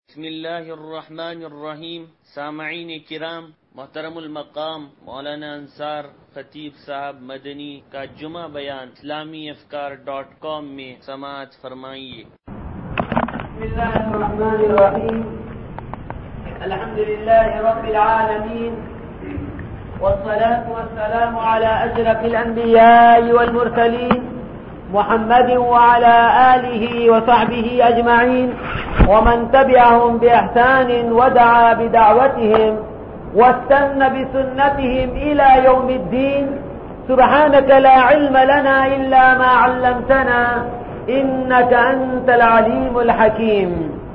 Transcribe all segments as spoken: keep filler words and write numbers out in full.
بسم اللہ الرحمن الرحیم. سامعین کرام، محترم المقام مولانا انصار خطیب صاحب مدنی کا جمعہ بیان اسلامی افکار ڈاٹ کام میں سماعت فرمائیے. بسم اللہ الرحمن الرحیم. الحمد للہ رب العالمین والصلاة والسلام على أشرف الأنبياء والمرسلين محمد وعلى آله وصحبه أجمعين ومن تبعهم بإحسان ودعا بدعوتهم واستنى بسنتهم إلى يوم الدين. سبحانك لا علم لنا إلا ما علمتنا إنك أنت العليم الحكيم.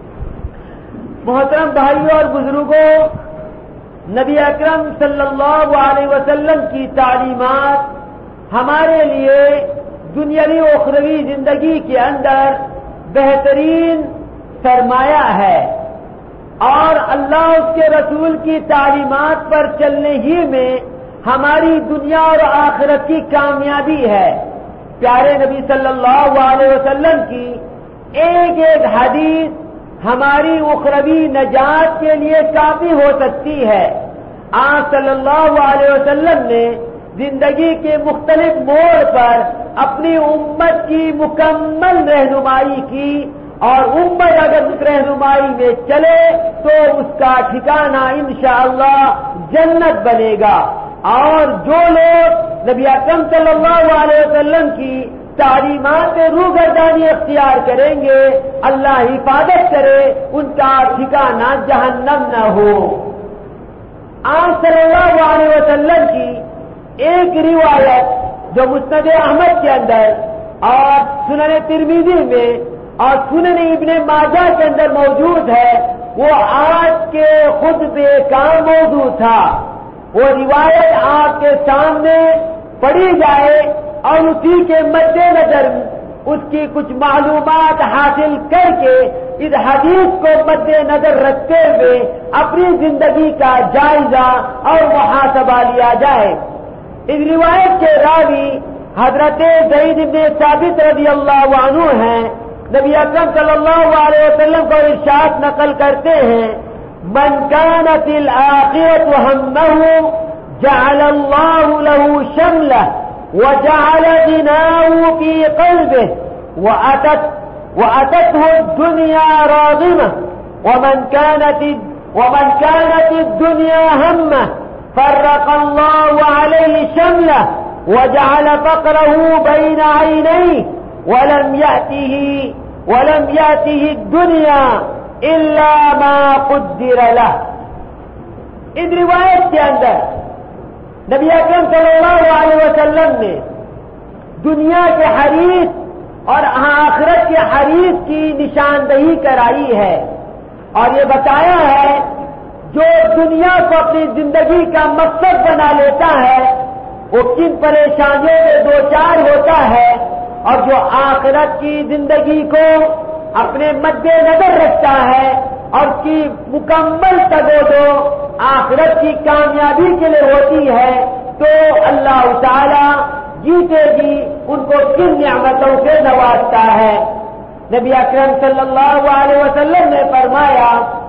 محترم بھائیوں اور بزرگوں، نبی اکرم صلی اللہ علیہ وسلم کی تعلیمات ہمارے لیے دنیاوی و اخروی زندگی کے اندر بہترین سرمایہ ہے، اور اللہ اس کے رسول کی تعلیمات پر چلنے ہی میں ہماری دنیا اور آخرت کی کامیابی ہے. پیارے نبی صلی اللہ علیہ وسلم کی ایک ایک حدیث ہماری اخروی نجات کے لیے کافی ہو سکتی ہے. آپ صلی اللہ علیہ وسلم نے زندگی کے مختلف موڑ پر اپنی امت کی مکمل رہنمائی کی، اور امت اگر اس رہنمائی میں چلے تو اس کا ٹھکانہ انشاءاللہ جنت بنے گا. اور جو لوگ نبی اکرم صلی اللہ علیہ وسلم کی تعلیمات روگردانی اختیار کریں گے، اللہ حفاظت کرے ان کا ٹھکانہ جہنم نہ ہو. آپ صلی اللہ علیہ وسلم کی ایک روایت جو مسند احمد کے اندر اور سنن ترمذی میں اور سنن ابن ماجہ کے اندر موجود ہے، وہ آج کے خطبے کا موضوع تھا. وہ روایت آپ کے سامنے پڑھی جائے اور اسی کے مد نظر اس کی کچھ معلومات حاصل کر کے اس حدیث کو مد نظر رکھتے ہوئے اپنی زندگی کا جائزہ اور محاسبہ لیا جائے. اس روایت کے راوی حضرت زید بن ثابت رضی اللہ عنہ ہیں. نبی اکرم صلی اللہ علیہ وسلم کو ارشاد نقل کرتے ہیں، من كانت الآخرة همه جعل الله له شمله وجعل غناه في قلبه وأتت وأتته الدنيا راغمة ومن كانت ومن كانت الدنيا همه فرق الله عليه شمله وجعل فقره بين عينيه ولم يأته ولم يأته الدنيا إلا ما قدر له. اس روایت کے اندر نبی اکرم صلی اللہ علیہ وسلم نے دنیا کے حریص اور آخرت کے حریص کی نشاندہی کرائی ہے، اور یہ بتایا ہے جو دنیا کو اپنی زندگی کا مقصد بنا لیتا ہے وہ کن پریشانیوں میں دوچار ہوتا ہے، اور جو آخرت کی زندگی کو اپنے مد نظر رکھتا ہے اور کی مکمل تگودو آخرت کی کامیابی کے لیے ہوتی ہے، تو اللہ تعالی جیتے جی ان کو کن نعمتوں سے نوازتا ہے. نبی اکرم صلی اللہ علیہ وسلم نے فرمایا،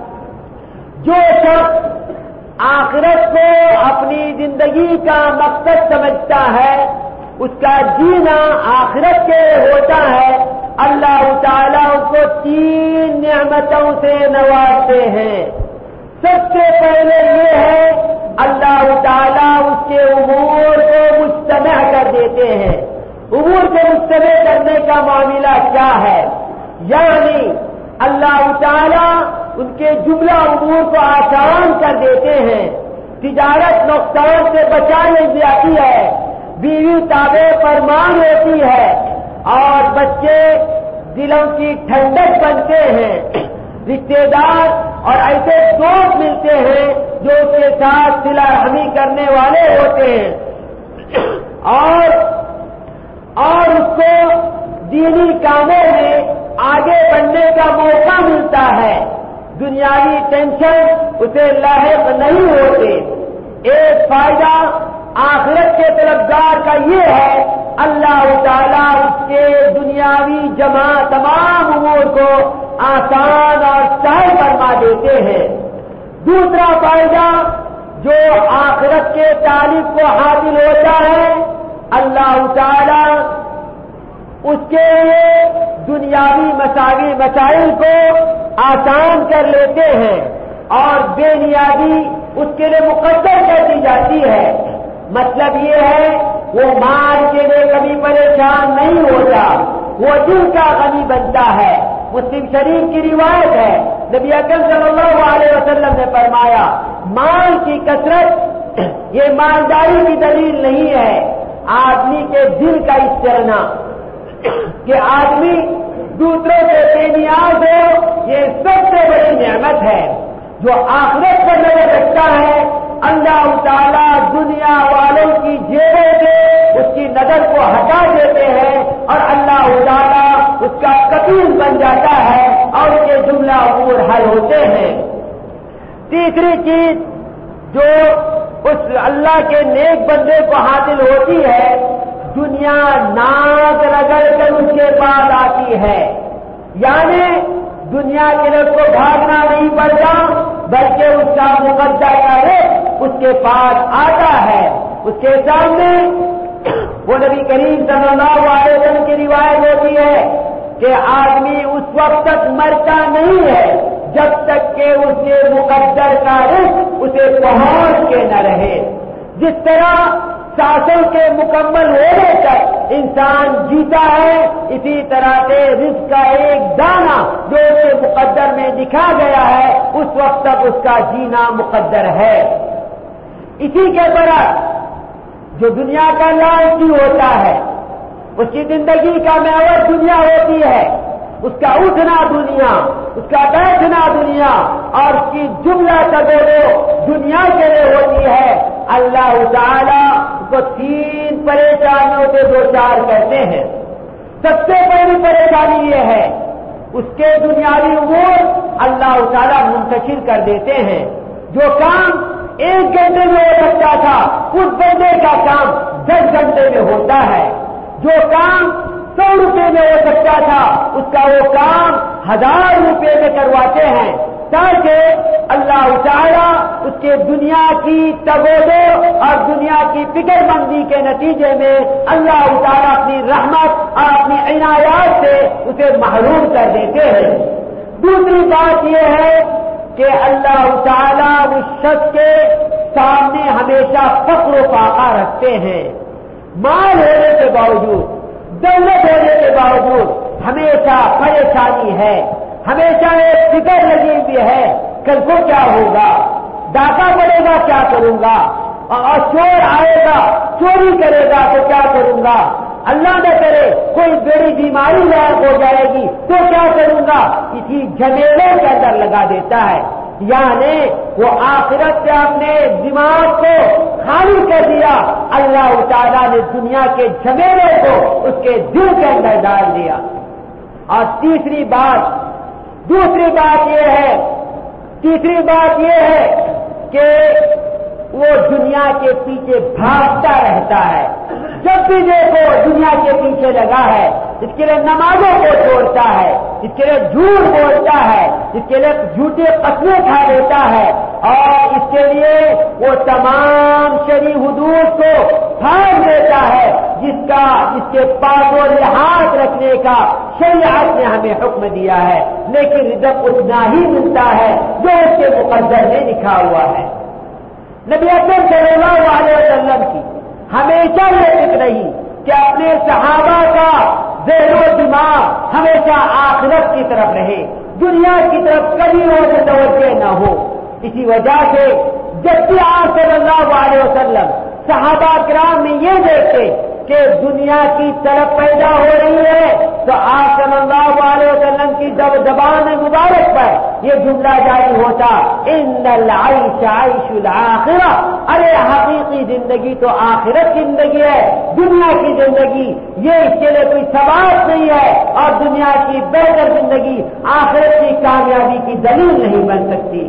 جو شخص آخرت کو اپنی زندگی کا مقصد سمجھتا ہے اس کا جینا آخرت کے ہوتا ہے. اللہ تعالیٰ ان کو تین نعمتوں سے نوازتے ہیں. سب سے پہلے یہ ہے اللہ تعالیٰ اس کے امور کو مجتمع کر دیتے ہیں. امور کو مجتمع کرنے کا معاملہ کیا ہے؟ یعنی اللہ تعالیٰ ان کے جملہ امور کو آسان کر دیتے ہیں. تجارت نقصان سے بچا لی جاتی ہے، بیوی تابع فرمان ہوتی ہے، اور بچے دلوں کی ٹھنڈک بنتے ہیں. رشتے دار اور ایسے دوست ملتے ہیں جو اس کے ساتھ صلہ رحمی کرنے والے ہوتے ہیں، اور اور اس کو دینی کاموں میں آگے بڑھنے کا موقع ملتا ہے. دنیاوی ٹینشن اسے لاحق نہیں ہوتے. ایک فائدہ آخرت کے طلبگار کا یہ ہے، اللہ تعالیٰ اس کے دنیاوی جمع تمام امور کو آسان اور سہل فرما دوسرا فائدہ جو آخرت کے طالب کو حاصل ہوتا ہے، اللہ تعالی اس کے لیے دنیاوی مساوی مسائل کو آسان کر لیتے ہیں اور بے نیازی اس کے لیے مقدر کر دی جاتی ہے۔ مطلب یہ ہے وہ مال کے لیے کبھی پریشان نہیں ہوتا، وہ دل کا غنی بنتا ہے۔ مسلم شریف کی روایت ہے، نبی اکرم صلی اللہ علیہ وسلم نے فرمایا مال کی کثرت یہ مالداری کی دلیل نہیں ہے، آدمی کے دل کا استغنا کہ آدمی دوسروں سے بے نیاز ہو، یہ سب سے بڑی نعمت ہے۔ جو آخرت پر نظر رکھتا ہے اللہ تعالیٰ دنیا والوں کی جیبوں سے اس کی نظر کو ہٹا دیتے ہیں اور اللہ تعالیٰ اس کا کفیل بن جاتا ہے اور اس کے جملہ امور حل ہوتے ہیں۔ تیسری چیز جو اس اللہ کے نیک بندے کو حاصل ہوتی ہے، دنیا ناک رگڑ کر اس کے پاس آتی ہے، یعنی دنیا کے لیے اس کو بھاگنا نہیں پڑتا بلکہ اس کا مقدر کا رزق اس کے پاس آتا ہے۔ اس کے سامنے وہ نبی کریم صلی اللہ علیہ وسلم کی روایت ہوتی ہے کہ آدمی اس وقت تک مرتا نہیں ہے جب تک کہ اسے مقدر کا رزق اسے پہنچ کے نہ رہے۔ جس طرح سانسوں کے مکمل ہونے تک انسان جیتا ہے، اسی طرح سے رزق کا ایک دانہ جو اسے مقدر میں لکھا گیا ہے اس وقت تک اس کا جینا مقدر ہے۔ اسی کے برعکس جو دنیا کا لالچی ہوتا ہے اس کی زندگی کا محور دنیا ہوتی ہے، اس کا اٹھنا دنیا، اس کا بیٹھنا دنیا اور اس کی جملہ تبدیلی دنیا کے لیے ہوتی ہے۔ اللہ تعالیٰ کو تین پریشانیوں سے دو چار کرتے ہیں۔ سب سے پہلی پریشانی یہ ہے اس کے دنیاوی امور اللہ تعالیٰ منتشر کر دیتے ہیں۔ جو کام ایک گھنٹے میں ہو سکتا تھا اس بندے کا کام دس گھنٹے میں ہوتا ہے۔ جو کام سو روپے میں ہو سکتا تھا اس کا وہ کام ہزار روپے میں کرواتے ہیں تاکہ اللہ تعالیٰ اس کے دنیا کی تبودو اور دنیا کی فکر مندی کے نتیجے میں اللہ تعالیٰ اپنی رحمت اور اپنی عنایات سے اسے محروم کر دیتے ہیں۔ دوسری بات یہ ہے کہ اللہ تعالیٰ اس شخص کے سامنے ہمیشہ فقر و فاقہ رکھتے ہیں۔ مال ہونے کے باوجود، دولت ہونے کے باوجود ہمیشہ پریشانی ہے، ہمیشہ ایک فکر لگی ہوئی ہے کل کو کیا ہوگا، ڈاکہ پڑے گا کیا کروں گا، اور چور آئے گا چوری کرے گا تو کیا کروں گا، اللہ نہ کرے کوئی بڑی بیماری لاحق ہو جائے گی تو کیا کروں گا، اسی جھمیلے کے اندر لگا دیتا ہے۔ یعنی وہ آخرت سے اپنے دماغ کو خالی کر دیا، اللہ تعالیٰ نے دنیا کے جھمیلے کو اس کے دل کے اندر ڈال دیا۔ اور تیسری بات دوسری بات یہ ہے تیسری بات یہ ہے کہ وہ دنیا کے پیچھے بھاگتا رہتا ہے۔ جب بھی دیکھو دنیا کے پیچھے لگا ہے، اس کے لیے نمازوں کو چھوڑتا ہے، اس کے لیے جھوٹ بولتا ہے، اس کے لیے جھوٹے قسمیں کھا لیتا ہے اور اس کے لیے وہ تمام شرعی حدود کو پھاڑ دیتا ہے جس کا جس کے پاس و لحاظ رکھنے کا شریعت نے ہمیں حکم دیا ہے، لیکن رزق اتنا ہی ملتا ہے جو اس کے مقدر میں لکھا ہوا ہے۔ نبی اکرم صلی اللہ علیہ وسلم کی ہمیشہ یہ فکر رہی کہ اپنے صحابہ کا ذہن و دماغ ہمیشہ آخرت کی طرف رہے، دنیا کی طرف کبھی وہ توجہ نہ ہو۔ اسی وجہ سے جب بھی آپ صلی اللہ علیہ وسلم صحابہ کرام میں یہ دیکھتے کہ دنیا کی طرف پیدا ہو رہی ہے تو آپ صلی اللہ علیہ وسلم کی جب زبان مبارک پر یہ جملہ جاری ہوتا، ان العیش عیش الآخرہ، ارے حقیقی زندگی تو آخرت کی زندگی ہے، دنیا کی زندگی یہ اس کے لیے کوئی ثبات نہیں ہے اور دنیا کی بہتر زندگی آخرت کی کامیابی کی دلیل نہیں بن سکتی۔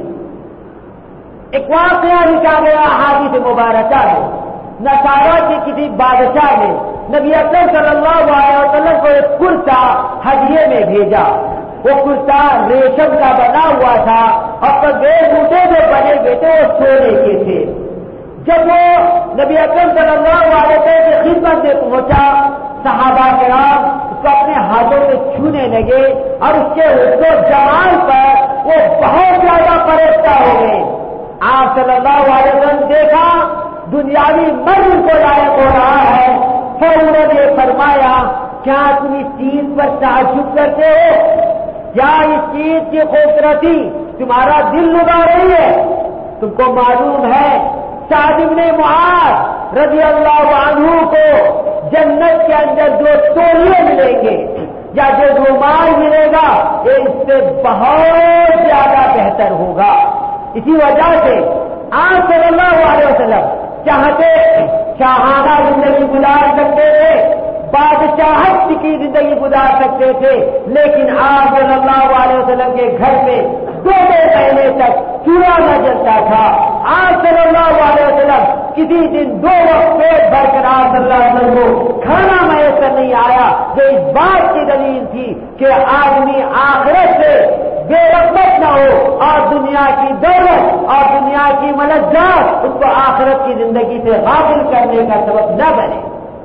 ایک واقعہ لکھا گیا حدیث مبارکہ میں، نصارہ کے کسی بادشاہ نے نبی اکرم صلی اللہ علیہ وسلم کو ایک کرتا ہدیے میں بھیجا۔ وہ کرتا ریشم کا بنا ہوا تھا اور پگے بوٹے جو بنے ہوئے تھے وہ سونے کے تھے. جب وہ نبی اکرم صلی اللہ علیہ وسلم کی خدمت میں پہنچا صحابہ کرام اس کو اپنے ہاتھوں سے چھونے لگے اور اس کے حسن و جمال پر وہ بہت زیادہ پریشاں ہو گئے. آپ صلی اللہ علیہ وسلم دیکھا دنیاوی مرض کو لائق ہو رہا ہے. فوراً نے فرمایا کیا تم اس چیز پر تعجب کرتے ہو؟ کیا اس چیز کی خوبصورتی تمہارا دل لگا رہی ہے؟ تم کو معلوم ہے سعد بن معاذ رضی اللہ عنہ کو جنت کے اندر جو تولیے ملیں گے یا جو رومال ملے گا یہ اس سے بہت زیادہ بہتر ہوگا. اسی وجہ سے آپ صلی اللہ علیہ وسلم چاہتے شاہانہ زندگی گزار سکتے تھے, بادشاہت کی زندگی گزار سکتے تھے, لیکن آپ صلی اللہ علیہ وسلم کے گھر میں دو دو مہینے تک چولہا نہ جلتا تھا. آپ صلی اللہ علیہ وسلم کسی دن دو وقت پیٹ بھر کر آپ صلی اللہ علیہ وسلم کو کھانا میسر نہیں آیا, جو اس بات کی دلیل تھی کہ آدمی آخرت سے بے رغبت نہ ہو اور دنیا کی دولت اور دنیا کی ملذات اس کو آخرت کی زندگی سے غافل کرنے کا سبب نہ بنے.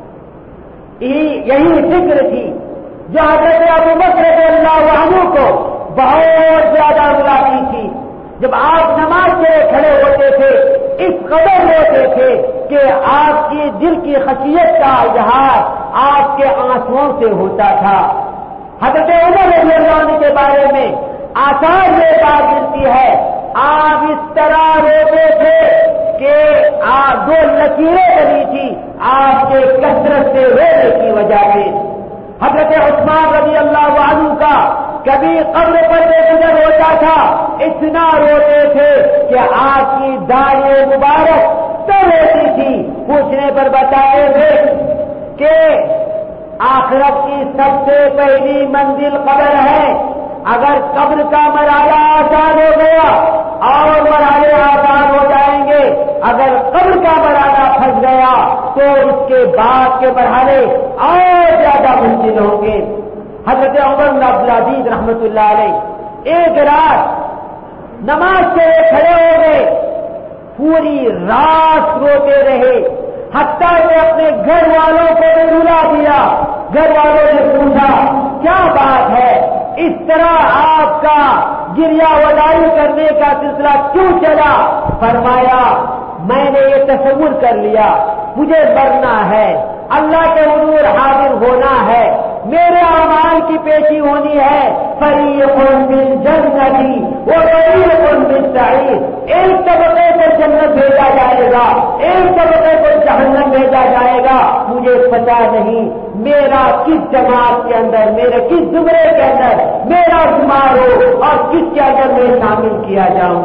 یہی فکر تھی جو حضرت ابو بکر رضی اللہ عنہ کو بہت زیادہ رلاتی تھی. جب آپ نماز کے کھڑے ہوتے تھے اس قدر روتے تھے کہ آپ کی دل کی خشیت کا اظہار آپ کے آنسوؤں سے ہوتا تھا. حضرت عمر رضی اللہ عنہ کے بارے میں آثار میں بات ملتی ہے آپ اس طرح روتے تھے کہ آپ دو لکیریں بنی تھی آپ کے کثرت سے رونے کی وجہ سے. حضرت عثمان رضی اللہ عنہ کا کبھی قبر پر سے گزر ہوتا تھا اتنا روتے تھے کہ آپ کی داڑھی مبارک تر ہوتی تھی. پوچھنے پر بتائے تھے کہ آخرت کی سب سے پہلی منزل قبر ہے. اگر قبر کا مرحلہ آسان ہو گیا اور مرحلے آسان ہو جائیں گے, اگر قبر کا مرحلہ پھنس گیا تو اس کے بعد کے مرحلے اور زیادہ مشکل ہوں گے. حضرت عمر بن عبدالعزیز رحمت اللہ علیہ ایک رات نماز سے کھڑے ہو گئے, پوری رات روتے رہے حتیٰ کہ اپنے گھر والوں کو بھی رلا دیا. گھر والوں نے پوچھا کیا بات ہے, اس طرح آپ کا گریا ودائی کرنے کا سلسلہ کیوں چلا؟ فرمایا میں نے یہ تصور کر لیا مجھے مرنا ہے, اللہ کے حضور حاضر ہونا ہے, میرے اعمال کی پیشی ہونی ہے. فریق بالجنتی وفریق بالسعیر, ایک طبقے کو جنت بھیجا جائے گا, ایک طبقے کو جہنم بھیجا جائے گا. مجھے پتا نہیں میرا کس جماعت کے اندر, میرے کس زمرے کے اندر میرا شمار ہو اور کس کے اندر میں شامل کیا جاؤں.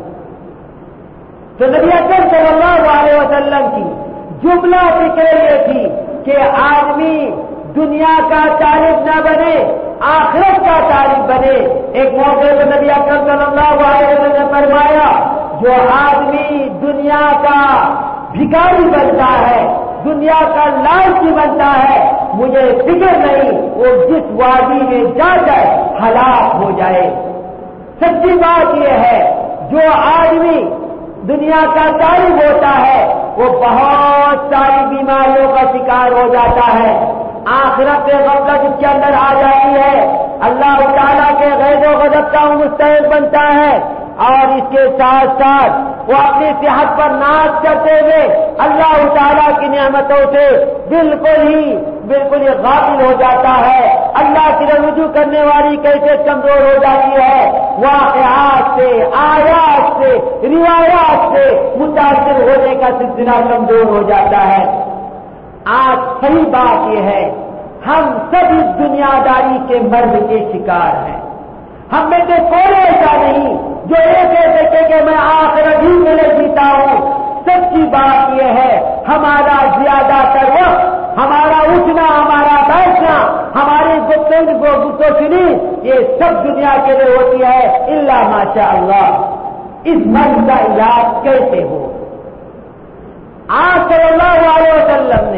تو نبی اکرم صلی اللہ علیہ وسلم کی جملہ فکر یہ تھی کہ آدمی دنیا کا طالب نہ بنے, آخرت کا طالب بنے. ایک موقع پر نبی اکرم صلی اللہ علیہ وسلم نے فرمایا جو آدمی دنیا کا بھکاری بنتا ہے, دنیا کا لالچی بنتا ہے, مجھے فکر نہیں وہ جس وادی میں جا جائے ہلاک ہو جائے. سچی بات یہ ہے جو آدمی دنیا کا طالب ہوتا ہے وہ بہت ساری بیماریوں کا شکار ہو جاتا ہے. آخرت غفلت اس کے اندر آ جاتی ہے, اللہ تعالیٰ کے غیظ و غضب کا مستحق بنتا ہے, اور اس کے ساتھ ساتھ وہ اپنی صحت پر ناز کرتے ہوئے اللہ تعالیٰ کی نعمتوں سے بالکل ہی بالکل ہی غافل ہو جاتا ہے. اللہ کی رجوع کرنے والی کیسے کمزور ہو جاتی ہے, واقعات سے, آیات سے, روایات سے متاثر ہونے کا سلسلہ کمزور ہو جاتا ہے. آج صحیح بات یہ ہے ہم سب اس دنیا داری کے مرض کے شکار ہیں. ہم میں سے کوئی ایسا نہیں جو یہ کہہ سکے کہ میں آخرت ہی میں نہیں جیتا ہوں. سچی بات یہ ہے ہمارا زیادہ تر وقت, ہمارا اٹھنا, ہمارا بیٹھنا, ہماری گفتگو گفتگو سنی یہ سب دنیا کے لیے ہوتی ہے الا ماشاء اللہ. اس مرض کا علاج کیسے ہو؟ آپ صلی اللہ علیہ وسلم نے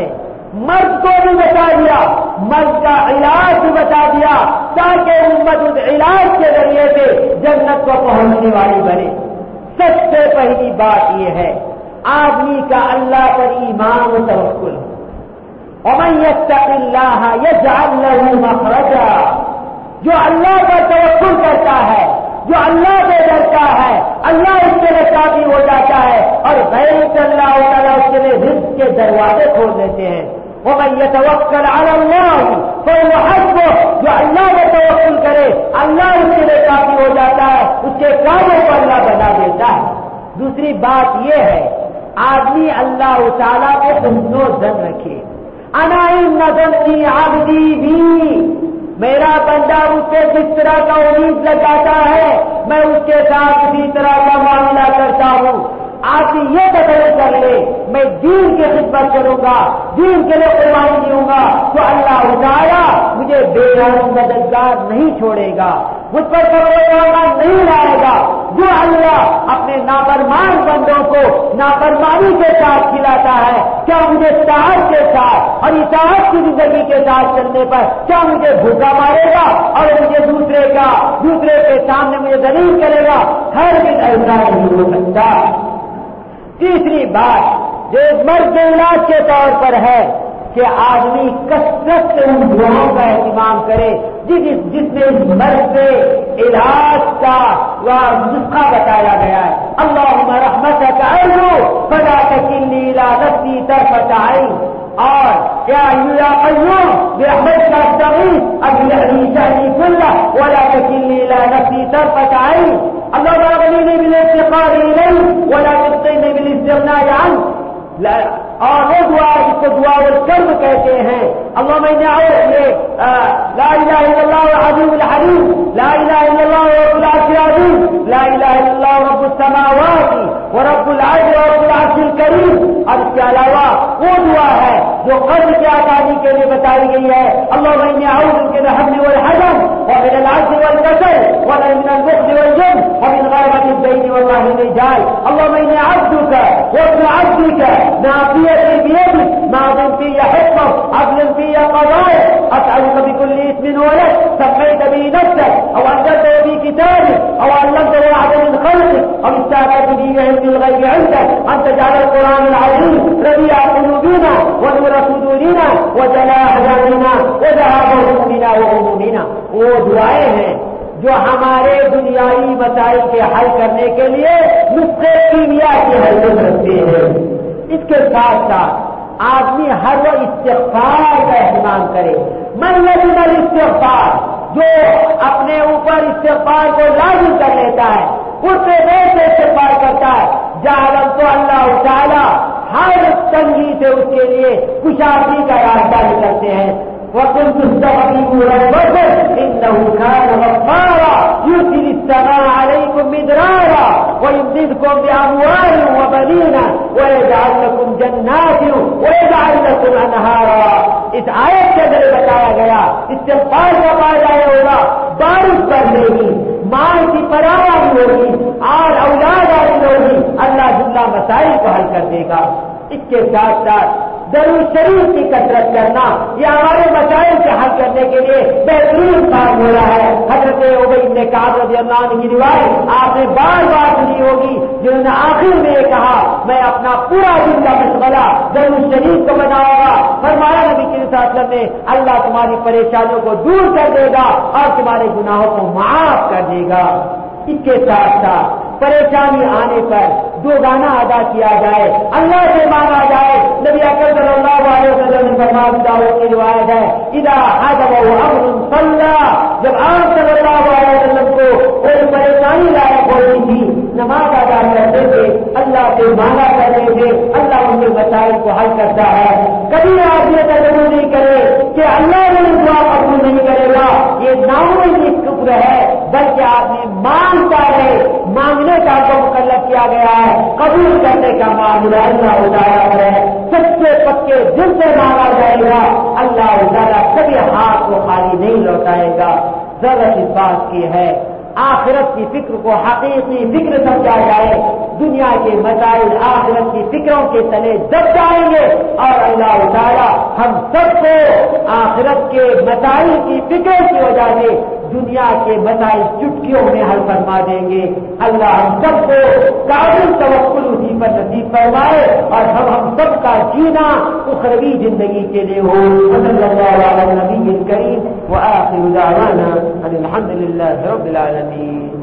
مرد کو بھی بتا دیا، مرد کا علاج بھی بتا دیا تاکہ امت اس علاج کے ذریعے سے جنت کو پہنچنے والی بنے۔ سب سے پہلی بات یہ ہے آدمی کا اللہ پر ایمان و توکل۔ ومن یتق اللہ یجعل له مخرجا، جو اللہ پر توکل کرتا ہے، جو اللہ سے ڈرتا ہے، اللہ اس کے لیے کافی ہو جاتا ہے، اور غیر سے اللہ تعالیٰ اس کے لیے رزق کے دروازے کھول دیتے ہیں۔ ومن يتوکل علی اللہ فهو حسبہ، جو اللہ پر توکل کرے اللہ اس کے لیے کافی ہو جاتا ہے، اس کے کاموں کو اللہ بنا دیتا ہے۔ دوسری بات یہ ہے آدمی اللہ تعالیٰ کو حسن و ظن رکھے۔ انا ان ظنی عبدی بھی، میرا بندہ اس سے جس طرح کا امید لگاتا ہے میں اس کے ساتھ اسی طرح کا معاملہ کرتا ہوں۔ آدمی یہ تصور کر لے میں دین کی خدمت کروں گا، دین کے لیے قربانی دوں گا تو اللہ تعالیٰ مجھے بے رحم مددگار نہیں چھوڑے گا، مجھ پر کروڑا نہیں لائے گا۔ جو اللہ اپنے نافرمان بندوں کو نافرمانی کے ساتھ کھلاتا ہے، کیا مجھے طاعت کے ساتھ اور اطاعت کی زندگی کے ساتھ چلنے پر کیا مجھے بھوکا مارے گا اور مجھے دوسرے کا دوسرے کے سامنے مجھے ذلیل کرے گا؟ ہر دن ایسا نہیں ہو سکتا۔ تیسری بات جو مرد کے علاج کے طور پر ہے کہ آدمی کثرت سے ان دعاؤں کا اہتمام کرے جس جس میں اس مرد سے علاج کا نسخہ بتایا گیا ہے۔ اللہم رحمتک ارجو فلا تکلنی الی نفسی طرفۃ عین، اور یا قیوم برحمتک استغیث اصلح لی شأنی کلہ ولا تکلنی الی نفسی طرفۃ عین، اللہم اغننی بالافتقار الیک ولا تفقرنی بالاستغناء عنک۔ اور وہ دعا جس کو دعا الکرب کہتے ہیں، اللہم انی اعوذ لا الہ الا اللہ العظیم الحلیم، لا الہ الا اللہ رب العرش العظیم، لا الہ الا اللہ رب السماوات ورب العرش ورب العرش الکریم۔ اور اس کے علاوہ وہ دعا ہے جو قرض کی آسانی کے لیے بتائی گئی ہے، اللہم انی اعوذ بک من الحزن والحزن ومن العجز والکسل ومن البخل والجبن ومن غیبۃ الدین ووهن الرجال، اللہم انی عبدک وابن عبدک ناصیتی بیدک ماض فی حکمک عدل فی قضائک، اسألک بکل اسم هو لک سميت به نفسك او انزلته في كتابك او علمته احد من خلقك او استأثرت به بعلم الغيب عندك ان تجعل القرآن العظيم ربيع قلوبنا ونور صدورنا وجلاء احزاننا وذهاب همومنا وغمومنا۔ وہ دعائیں ہیں جو ہمارے دنیائی مسائل کے حل کرنے کے لیے نسخے کیمیا کی حیثیت رکھتے ہیں۔ اس کے ساتھ ساتھ آدمی ہر وہ استغفار کا اہتمام کرے۔ من لزم الاستغفار، جو اپنے اوپر استغفار کو لازم کر لیتا ہے، اس سے ویسے استغفار کرتا ہے، جعلم تو اللہ تعالی ہر تنگی سے اس کے لیے کشادگی کا راستہ نکلتے ہیں۔ وَقُلْتُ اسْتَغْفِرُوا رَبَّكُمْ إِنَّهُ كَانَ غَفَّارًا يُرْسِلِ السَّمَاءَ عَلَيْكُمْ مِدْرَارًا وَيُمْدِدْكُمْ بِأَمْوَالٍ وَبَنِينَ وَيَجْعَلْ لَكُمْ جَنَّاتٍ وَيَجْعَلْ لَكُمْ أَنْهَارًا۔ اس آیت کے ذریعے بتایا گیا استغفار کا فائدہ یہ ہوگا بارش پڑنے گی، مال کی فراوانی ہوگی اور اولاد آتی ہوگی، اللہ جملہ مسائل کو حل کر دے گا۔ اس کے ساتھ ساتھ درود شریف کی کثرت کرنا یہ ہمارے مسائل سے حل کرنے کے لیے بہترین کام ہو رہا ہے۔ حضرت ابی بن کعب رضی اللہ عنہ کی روایت آپ نے بار بار سنی ہوگی، جنہوں نے آخر میں یہ کہا میں اپنا پورا دن کا مشغلہ درود شریف کو بناؤں گا۔ فرمایا نبی صلی اللہ علیہ وسلم نے اللہ تمہاری پریشانیوں کو دور کر دے گا اور تمہارے گناہوں کو معاف کر دے گا۔ اس کے ساتھ ساتھ پریشانی آنے پر دو گانا ادا کیا جائے، اللہ سے مانگا جائے۔ نبی اکرم صلی اللہ علیہ وسلم نے فرمایا کی روایت ہے اذا حضبه امر صلى، جب آپ صلی اللہ علیہ وسلم کو کوئی پریشانی لائق ہوتی تھی نماز ادا کرتے تھے، اللہ سے مانگا کرتے تھے، اللہ ان کے مسائل کو حل کرتا ہے۔ کبھی آپ یہ تصور نہیں کرے کہ اللہ میری دعا قبول نہیں کرے گا، یہ ناممکن شکر ہے، بلکہ آپ نے مانگتا ہے، مانگنے کا کو مکلف کیا گیا ہے، قبول کرنے کا معاملہ اللہ تعالیٰ ہے۔ سچے پکے دل سے مانگا جائے گا، اللہ تعالیٰ کبھی ہاتھ کو خالی نہیں لوٹائے گا۔ ضرورت اس بات کی ہے آخرت کی فکر کو حقیقی فکر سمجھا جائے، دنیا کے مسائل آخرت کی فکروں کے تلے دب جائیں گے، اور اللہ تعالی ہم سب کو آخرت کے مسائل کی فکر کی وجہ سے دنیا کے مسائل چٹکیوں میں حل فرما دیں گے۔ اللہ ہم سب کو کامل توکل اسی پر نصیب فرمائے، اور ہم ہم سب کا جینا اخروی زندگی کے لیے ہو۔ صلی اللہ علی النبی الکریم وآخر دعوانا ان الحمد للہ رب العالمین۔